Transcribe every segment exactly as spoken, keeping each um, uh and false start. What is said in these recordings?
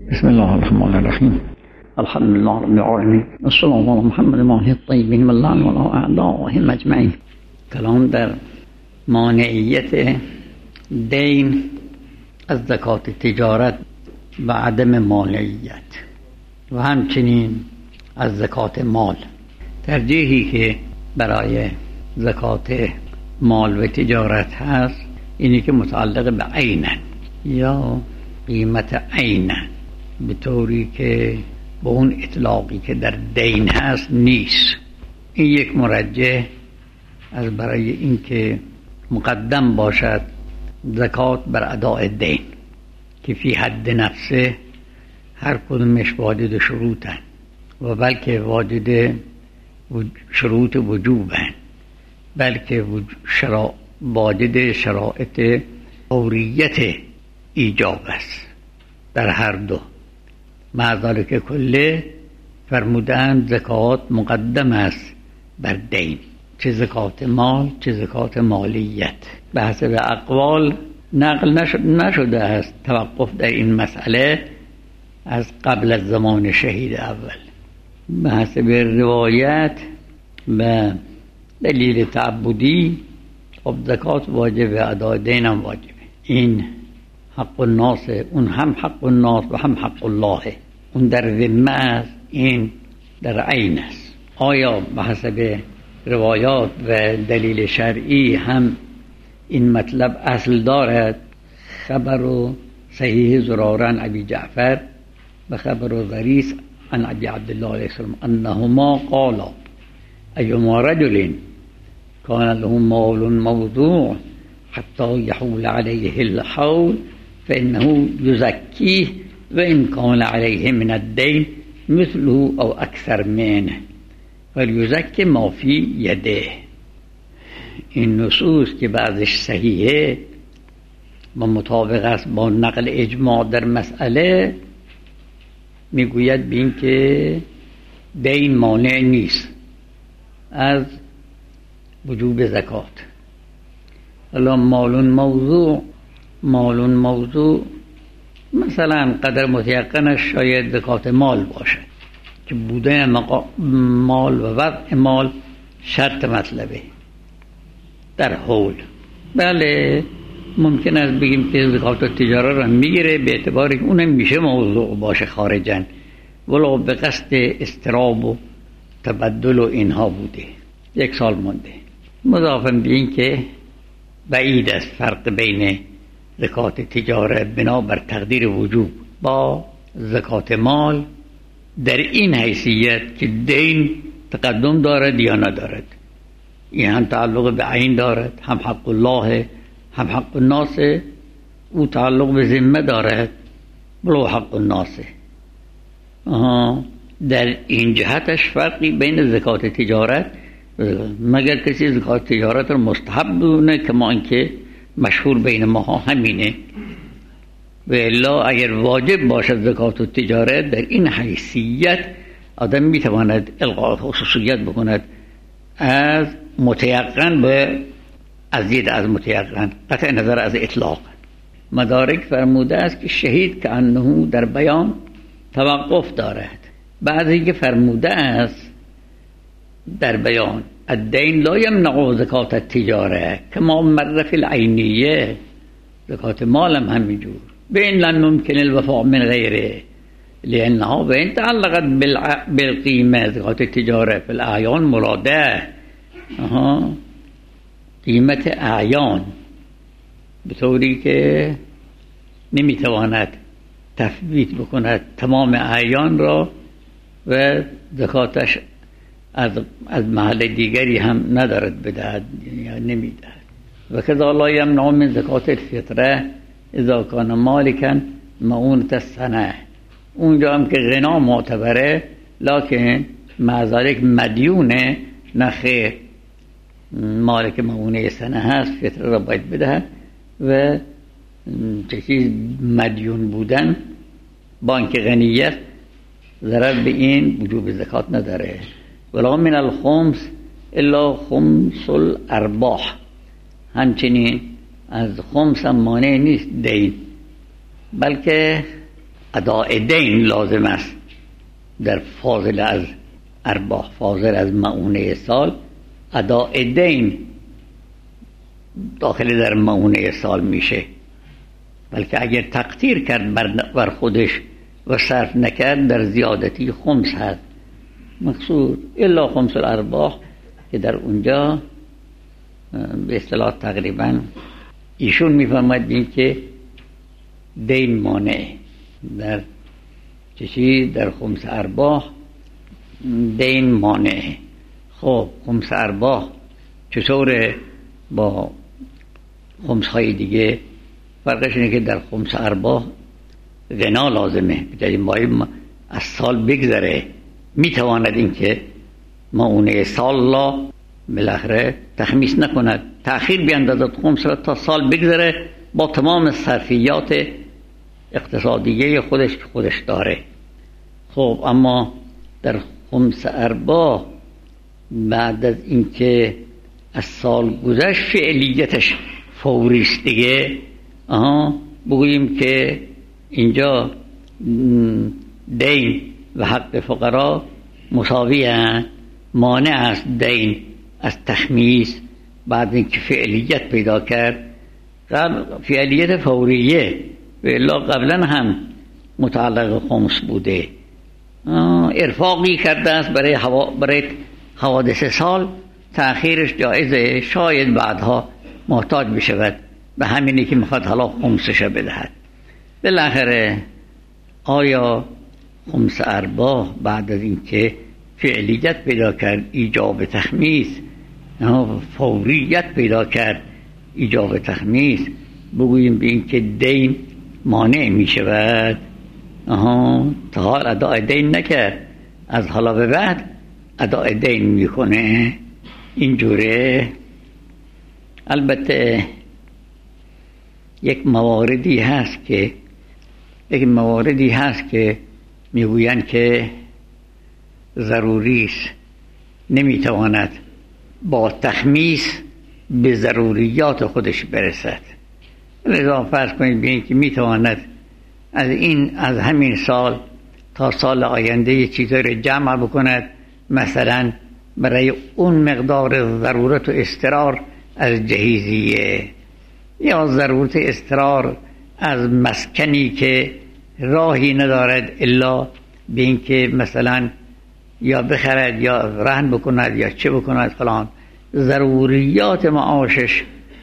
بسم الله الرحمن الرحیم. الحمد لله رب العالمین و صلی الله علی محمد ماهی الطیبین و اللعن و اعدائهم اجمعین. کلام در مانعیت دین از زکات تجارت و عدم مانعیت و همچنین از زکات مال. ترجیحی که برای زکات مال و تجارت هست اینی که متعلق به عینن یا قیمت عینن، به طوری که به اون اطلاقی که در دین هست نیست. این یک مرجح از برای اینکه مقدم باشد زکات بر اداء دین که فی حد نفسه هر کدومش واجد شروطن و بلکه واجد شروط وجوبن، بلکه شرا... واجد شرایط فوریت ایجاب است در هر دو. مع ذلک کله فرمودند زکات مقدم است بر دین، چه زکات مال چه زکات مالیت. به حسب اقوال نقل نشده است توقف در این مسئله از قبل از زمان شهید اول. به حسب روایت و دلیل تعبدی خب زکات واجب، ادای دین هم واجبه. این حق الناس، اون هم حق الناس و هم حق الله. اون در ذمه است، این در عین است. آیا به حسب روایات و دلیل شرعی هم این مطلب اصل دارد؟ خبر و صحیح زرارن ابی جعفر و خبر و ضریس عن ابی عبدالله علیه السلام انهما قالا ایما رجل کان له مال موضوع حتی یحول علیه الحول فانه یزکیه و ان کان علیه من الدین مثله او اکثر منه ولیزکی ما فی یده. این نصوص که بعضش صحیحه و مطابق است با نقل اجماع در مسئله میگوید بین که دین مانع نیست از وجوب زکات. الان مالون موضوع مالون موضوع مثلا قدر متیقنش شاید زکات مال باشه که بوده مال و وضع مال شرط مطلبه در حول. بله ممکن است بگیم که زکات تجارت را میگیره به اعتباری که اونم میشه موضوع باشه خارجاً، ولو به قصد استراب و تبدل و اینها بوده، یک سال مونده. مضافاً به این که بعید است فرق بین زکات تجارت بنا بر تقدیر وجوب با زکات مال در این حیثیت که دین تقدم دارد یا ندارد. این هم تعلق به عین دارد، هم حق الله هم حق الناس. او تعلق به ذمه دارد بلو حق الناس. آها در این جهتش فرقی بین زکات تجارت، مگر کسی زکات تجارت رو مستحب دونه که ما اینکه مشهور بین ما همینه، و الا اگر واجب باشد زکات و تجارت در این حیثیت آدم میتواند الغاء خصوصیت بکند از متیقن به ازید از متیقن، قطع نظر از اطلاق. مدارک فرموده است که شهید که انه در بیان توقف دارد. بعضی که فرموده است در بیان الدین لا یمنع زکات التجاره کما مر فی العینیه، زکات مال هم همینجور بین لن ممکن الوفاء من غیره لانها بین تعلقت بالقیمه. زکات تجاره فی الاعیان مراده آها قیمت اعیان، به طوری که نمیتواند تفویت بکند تمام اعیان را و زکاتش از از محل دیگری هم ندارد بدهد یا نمیدهد. و کذا لا یمنع من زکات الفطره اذا کان مالکا معونة السنه. اونجا هم که غنا معتبره لکن مع ذلک مدیونه، نه خیر، مالک معونه سنه هست فطره را باید بدهد و چیز مدیون بودن با اینکه غنیت ضرر به این وجوب زکات نداره. ولا من الخمس الا خمس الارباح. همچنین از خمس هم مانع نیست دین، بلکه اداء دین لازم است در فاضل از ارباح، فاضل از معونه سال اداء دین داخل در معونه سال میشه. بلکه اگر تقدیر کرد بر خودش و صرف نکرد در زیادتی خمس هست مقصود الا خمس الارباح که در اونجا به اصطلاح تقریبا ایشون میفرماید این که دین مانع در چیزی در خمس ارباح دین مانع. خب خمس ارباح چطوره با خمس های دیگه؟ فرقش اینه که در خمس ارباح غنا لازمه، بجای ما از سال بگذره میتواند این که معونه سال لا بالاخره تخمیس نکند، تأخیر بیاندازد خمس را تا سال بگذره با تمام صرفیات اقتصادیه خودش که خودش داره. خب اما در خمس ارباح بعد از اینکه از سال گذشت فعلیتش فوریست دیگه، آها بگوییم که اینجا دین و حق فقرا مساوی هستند، مانع است دین از تخمیس بعد اینکه فعلیت پیدا کرد. قبل فعلیت فوریه و الا قبلا هم متعلق خمس بوده، ارفاقی کرده است برای حوا... برای حوادث سال، تأخیرش جایزه، شاید بعدها محتاج بشود به همینی که میخواد حالا خمسش بدهد. بالاخره آیا خمس ارباح بعد از اینکه فعلیت پیدا کرد ایجاب تخمیس، فوریت پیدا کرد ایجاب تخمیس، بگوییم به این که دین مانع می شود؟ آها تا حال اداء دین نکرد، از حالا به بعد اداء دین میکنه اینجوره. البته یک مواردی هست که یک مواردی هست که میگویند که ضروری است، نمیتواند با تخمیس به ضروریات خودش برسد. لذا فرض کنید ببینید که میتواند از این از همین سال تا سال آینده یه چیزایی رو جمع بکند، مثلا برای اون مقدار ضرورت و اضطرار از جهیزیه، یا ضرورت اضطرار از مسکنی که راهی ندارد الا به این که مثلا یا بخرد یا رهن بکند یا چه بکند فلان. ضروریات معاشش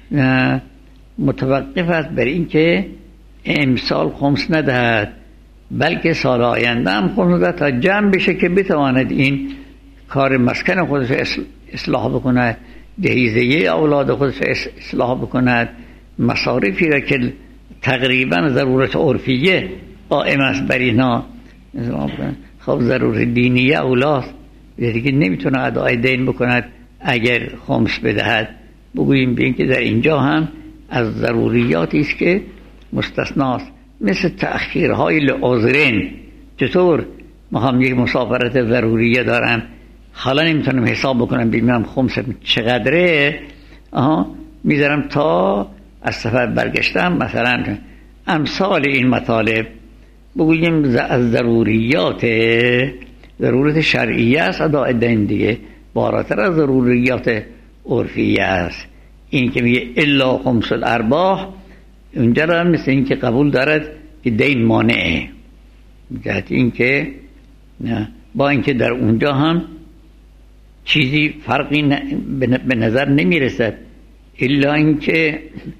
متوقف است بر این که امسال خمس ندهد، بلکه سال آینده هم خمس دهد تا جمع بشه که بتواند این کار مسکن خودش اصلاح بکند، جهیزیه اولاد خودش اصلاح بکند، مصارفی را که تقریبا ضرورت عرفیه قائم است بر اینا. خب ضرورت دینیه اولاد دیگه نمیتونه ادای دین بکند اگر خمس بدهد. بگوییم بین که در اینجا هم از ضروریاتی است که مستثناست، مثل تأخیرهای لعذرین. چطور ما هم یک مسافرت ضروریه دارم، حالا نمیتونم حساب بکنم ببینم خمس چقدره، آها میذارم تا از سفر برگشتم. مثلا امثال این مطالب بگوییم از ضروریات ضرورت شرعیه است اداء دین دیگه، بالاتر از ضروریات عرفیه است. این که میگه الا خمس الارباح اونجا را مثل این که قبول دارد که دین مانعه، جهت این که با اینکه در اونجا هم چیزی فرقی به نظر نمیرسد الا اینکه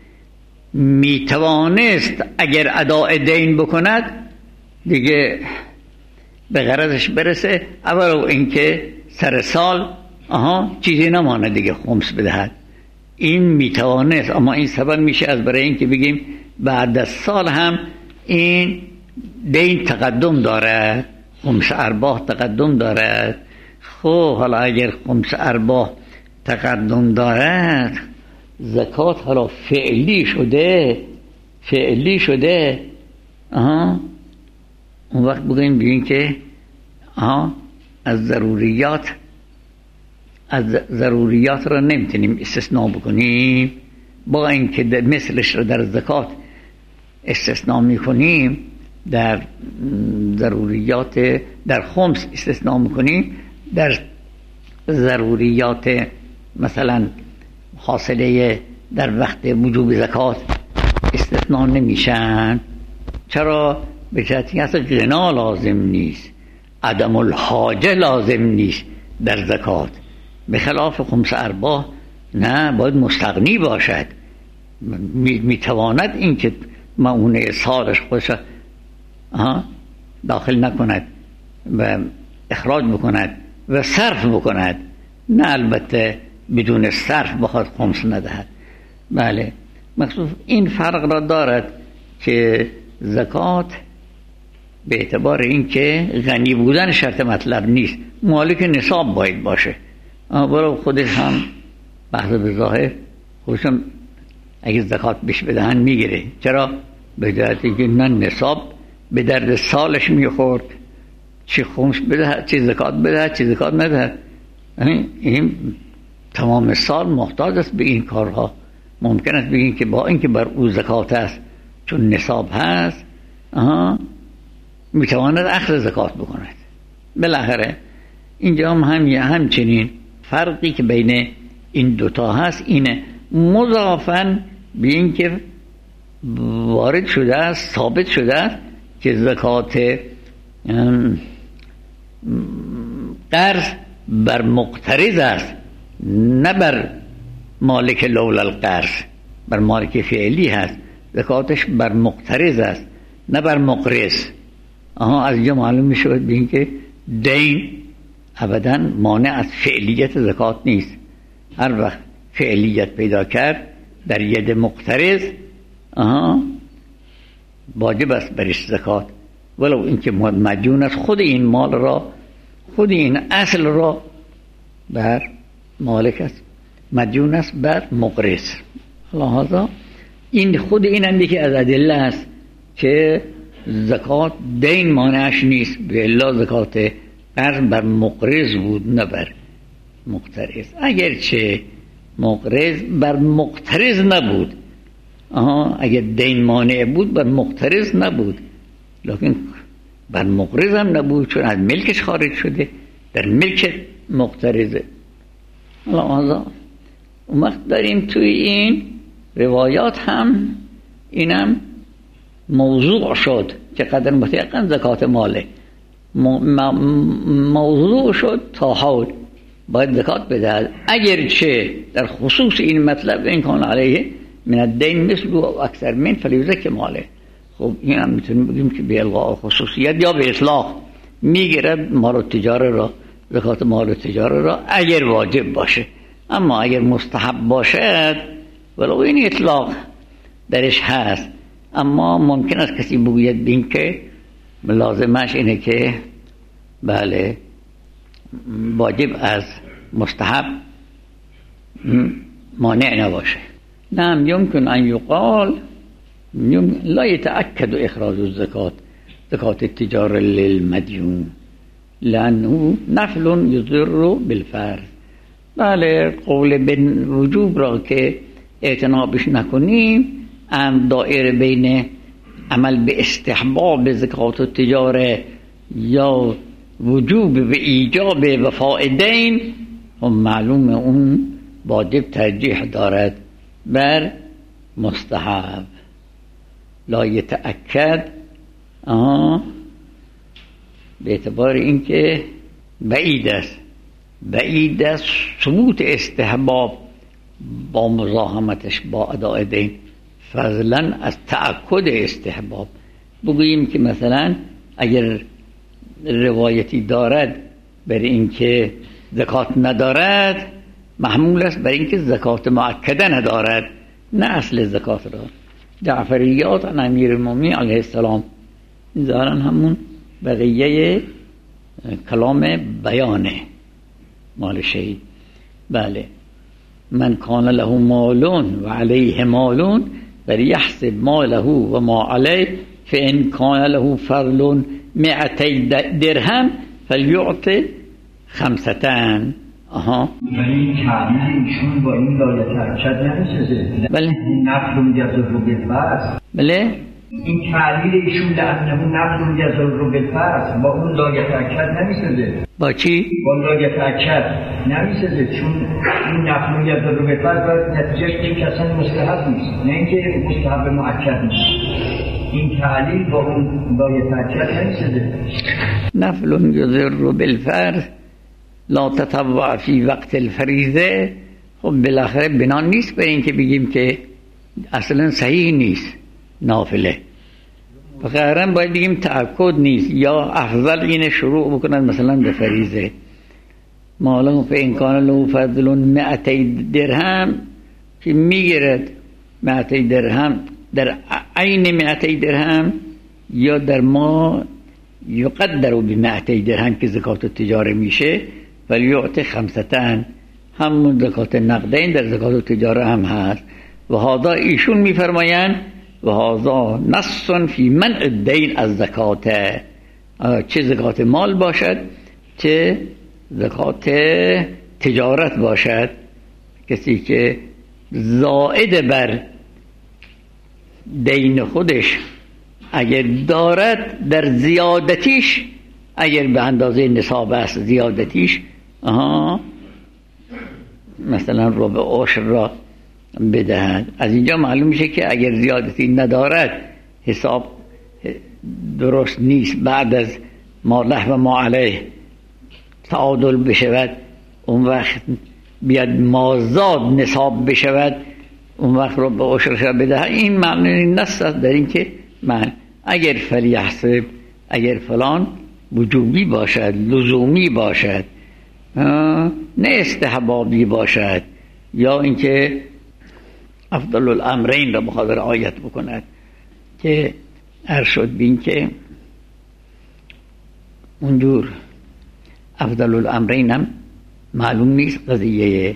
میتوانست اگر اداء دین بکند دیگه به غرضش برسه. اول اینکه سر سال آها چیزی نمانه دیگه خمس بدهد، این میتوانست، اما این سبب میشه از برای اینکه بگیم بعد از سال هم این دین تقدم دارد، خمس ارباح تقدم دارد. خب حالا اگر خمس ارباح تقدم دارد، زکات حالا فعلی شده فعلی شده آها اون وقت بگیم بگیم که آها از ضروریات از ضروریات را نمیتونیم استثناء بکنیم، با اینکه مثلش را در زکات استثناء میکنیم در ضروریات در خمس استثناء میکنیم، در ضروریات مثلا حاصله در وقت وجوب زکات استثناء نمیشن. چرا؟ به جهتی هست غنا لازم نیست، عدم الحاجه لازم نیست در زکات، به خلاف خمس ارباح نه، باید مستغنی باشد، میتواند این که معونه سالش خودش داخل نکند و اخراج بکند و صرف بکند، نه البته بدون صرف بخواد خمس ندهد. بله، مخصوص این فرق را دارد که زکات به اعتبار این که غنی بودن شرط مطلب نیست، مالک نصاب باید باشه. برای خودش هم بحث به ظاهر خودشم اگه زکات بهش بدهن میگیره. چرا؟ به جهتی که نه نصاب به درد سالش میخورد، چی خمس بده، چی زکات بده، چی زکات نده. این تمام سال محتاج است به این کارها. ممکن است بگیم که با اینکه بر او زکات است چون نصاب هست آها میتواند اخذ زکات بکند. بالاخره اینجا هم, هم همچنین فرقی که بین این دوتا هست اینه، مضافاً به این که وارد شده است، ثابت شده است که زکات قرض بر مقترض است، نه بر مالک لولا القرض. بر مالک فعلی هست، زکاتش بر مقترض است نه بر مقرض. آها، از اینجا معلوم می شود به این که دین ابداً مانع از فعلیت زکات نیست. هر وقت فعلیت پیدا کرد در ید مقترض آها واجب است برش زکات، ولو اینکه مدیون است خود این مال را، خود این اصل را بر مالک است، مدیون است بر مقرض. لحاظا این خود این هم یکی از ادله است که زکات دین مانعش نیست، به الا زکات قرض بر مقرض بود نه بر مقترض. اگرچه مقرض بر مقترض نبود، آها اگر دین مانع بود بر مقترض نبود، لکن بر مقرض هم نبود چون از ملکش خارج شده، در ملک مقترضه. لحاظا اون وقت داریم توی این روایات هم اینم موضوع شد که قدر مطلقاً زکات ماله موضوع شد تا حول باید زکات بدهد، اگرچه در خصوص این مطلب این کان علیه من الدین مثل و اکثر من فلیزک ماله. خب این هم میتونیم بگیم که به الغاء خصوصیت یا به اطلاق میگیرد مال و تجاره را، زکات مال و تجاره را اگر واجب باشه. اما اگر مستحب باشد ولو این اطلاق درش هست، اما ممکن است کسی بگوید بین که لازمش اینه که بله واجب از مستحب مانع نباشه. نعم يمكن أن يقال لا يتأكد إخراج الزكاة زكاة التجارة للمديون لأنه نفل يضر بالفرض. بله قول بن وجوب را که اعتنابش نکنیم ام دائره بین عمل به استحباب زکات التجاره یا وجوب و ایجاب وفاء دین، هم معلوم اون واجب ترجیح دارد بر مستحب. لا یتأکد آه به اعتبار اینکه بعید است، بعید است ثبوت استحباب با مزاحمتش با اداء دین، فضلا از تأکد استحباب. بگوییم که مثلا اگر روایتی دارد بر اینکه زکات ندارد، محمول است بر اینکه زکات مؤکده ندارد، نه اصل زکات را. جعفریات عن امیر المؤمنین علیه السلام ظاهرا همون بقیه کلام بیانه مال شهید. بله، من کان له مالون و علیه مالون فلیحسب ماله و ما علیه فان کان له فضل مئتی درهم فلیعطی خمستن. آها ولی کامل ایشون با این لایت ارشد نمیسازه. بله نفل میگه رو بالفرض. بله این تعبیر ایشون لعنه نفل یضر بالفرض با اون لا یتأکد نمیسازه. با چی؟ با لا یتأکد نمیسازه، چون این نفل یضر بالفرض باید نتیجهش این که اصلا مستحب نیست، نه اینکه مستحب مؤکد نیست. این تعلیل با اون لا یتأکد نمیسازه. نفل یضر بالفرض لا تطوع فی وقت الفریضه، خب بالاخره بنا نیست به این که بگیم که اصلا صحیح نیست نافله، فقط باید بگیم تأکد نیست، یا افضل اینه شروع بکنن مثلا به فریضه. مالا فی امکان له فضل مئتی درهم که میگیرد مئتی درهم در عین مئتی درهم یا در ما یقدر به مئتی درهم که زکات تجاره میشه، ولی یعطی خمستن همون زکات نقدین در زکات تجاره هم هست. و هذا ایشون میفرمایند و هذا نص فی منع الدین از زکات، چه زکات مال باشد چه زکات تجارت باشد. کسی که زائد بر دین خودش اگر دارد در زیادتیش، اگر به اندازه نصاب است زیادتیش، آها مثلا ربع عشر را بدهد. از اینجا معلوم میشه که اگر زیادتی ندارد حساب درست نیست، بعد از ما له و ما علیه تعادل بشود، اون وقت بیاد مازاد نصاب بشود، اون وقت رو به عشرش را بدهد. این معنی نص است در این که من اگر فلیحسب، اگر فلان وجوبی باشد، لزومی باشد، نه استحبابی باشد، یا اینکه افضل الامرین را بخاطر آیت بکند که ارشد بین که اونجور افضل الامرین هم معلوم نیست قضیه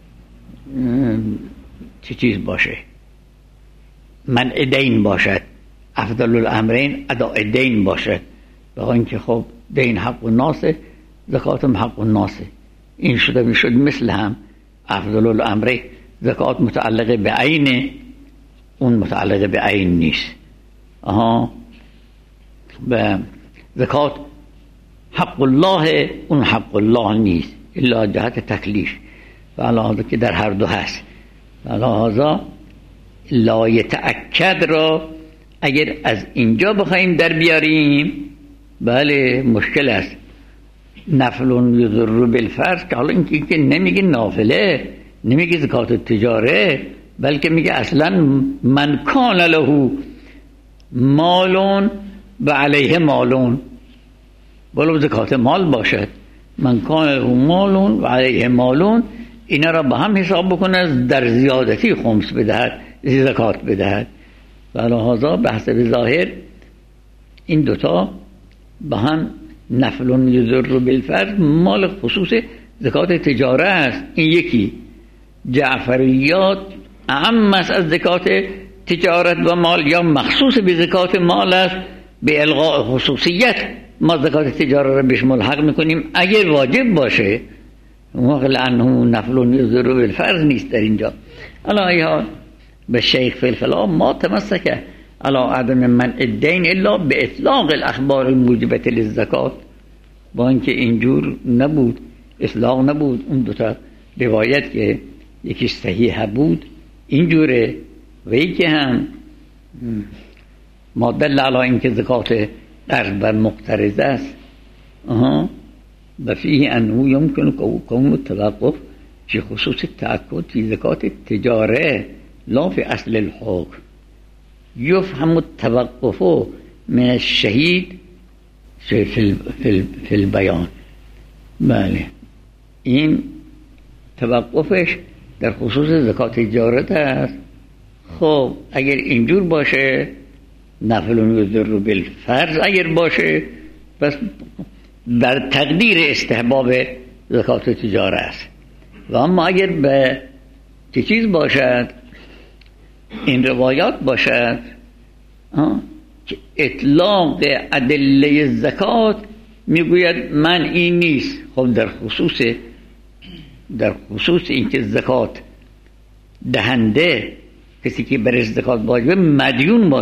چه چیز باشه، منع دین باشد، افضل الامرین اداء دین باشد، با اینکه خب دین حق الناس، زکات هم حق الناس. این شده میشد مثل هم افضل الامرین، زکات متعلق به عین، اون متعلق به عین نیست. آها به زکات حق الله، اون حق الله نیست الا جهت تکلیف، و علاوه که در هر دو هست. و علاوه لا یتأکد را اگر از اینجا بخوایم در بیاریم، بله مشکل است. نفل یضر بالفرض که حالا این که نمیگه نافله، نمیگه زکات تجاره، بلکه میگه اصلا من کان له مالون و علیه مالون، ولو زکات مال باشد، من کان له مالون و علیه مالون، اینا را با هم حساب بکنه، در زیادتی خمس بدهد، زکات بدهد. ولی هذا به حسب ظاهر این دوتا با هم نفل یضر بالفرض مال خصوص زکات تجاره است. این یکی جعفریات اعم است از زکات تجارت و مال، یا مخصوص به زکات مال است، به الغاء خصوصیت ما زکات تجاره را بهش ملحق میکنیم اگر واجب باشه، موقع لانه نفل یضر بالفرض نیست در اینجا. الا ایها به شیخ فی الفلا ما تمسک علا عدم منع الدین الا به اطلاق الاخبار الموجبه للزکات، با اینکه اینجور نبود، اطلاق نبود. اون دوتا روایت که یکی صحیح بود اینجوره، و یکی هم ما دل علا اینکه زکات قرض بر مقترض است. آها و فیه انه یمکن کون التوقف فی خصوص التأکد فی زکات تجاره لا فی اصل الحکم، یفهم التوقف من الشهید فی, فی, فی, فی البیان. بله این توقفش در خصوص زکات تجارت است. خب اگر اینجور باشه نفل یضر بالفرض اگر باشه، بس بر تقدیر استحباب زکات تجاره است. و اما اگر به چه چیز باشد، این روایات باشد که اطلاق ادله زکات میگوید من این نیست، خب در خصوص در خصوص اینکه زکات دهنده کسی که بر زکات واجب مدیون باشه،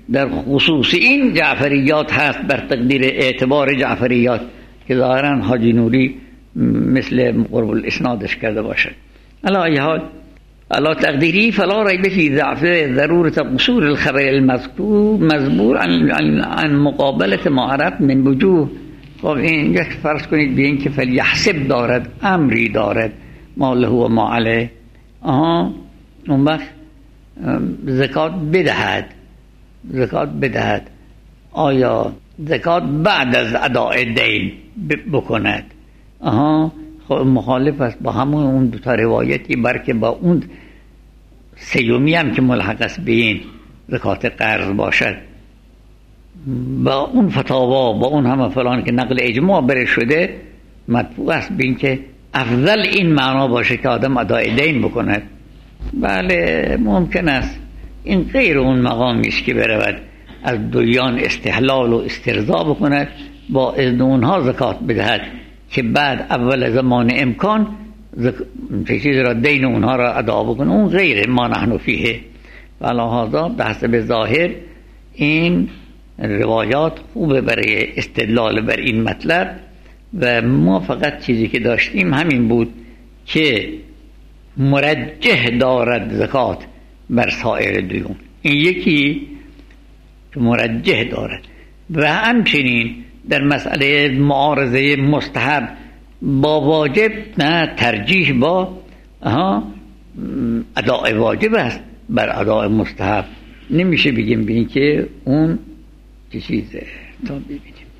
در خصوص این جعفریات هست بر تقدیر اعتبار جعفریات که ظاهرا حاجی نوری مثل قرب الاسنادش کرده باشد. علی ای حال علی تقدیری فلا ریب فی ضعف ضرورت قصور الخبر المذکور مزبور عن, عن, عن مقابلت معرب من وجوه. خب این یک فرض کنید به این که فلیحسب دارد، امری دارد، ما له و ما علیه، آها اون وقت زکات بدهد. زکات بدهد آیا زکات بعد از اداء دین بکند؟ آها خب مخالف است با همون اون دو تا روایتی، بلکه با اون سیومی هم که ملحق است به این زکات قرض باشد، با اون فتاوا با اون همه فلان که نقل اجماع بر شده مدفوع است به این که افضل این معنا باشه که آدم اداء دین بکند. بله ممکن است این غیر اون مقامی است که برود از دویان استحلال و استرضا بکند، با اذن اونها زکات بدهد که بعد اول زمان امکان زک... چیزی را دین اونها را ادا بکنه، اون غیر ما نحن فیه. ولی هذا به حسب ظاهر این روایات خوبه برای استدلال بر این مطلب و ما فقط چیزی که داشتیم همین بود که مرجح دارد زکات بر سایر دیون. این یکی که مرجح دارد و همچنین در مسئله معارضه مستحب با واجب نه، ترجیح با اداء واجب است بر اداء مستحب. نمیشه بگیم به این که اون چیزه. تا ببینیم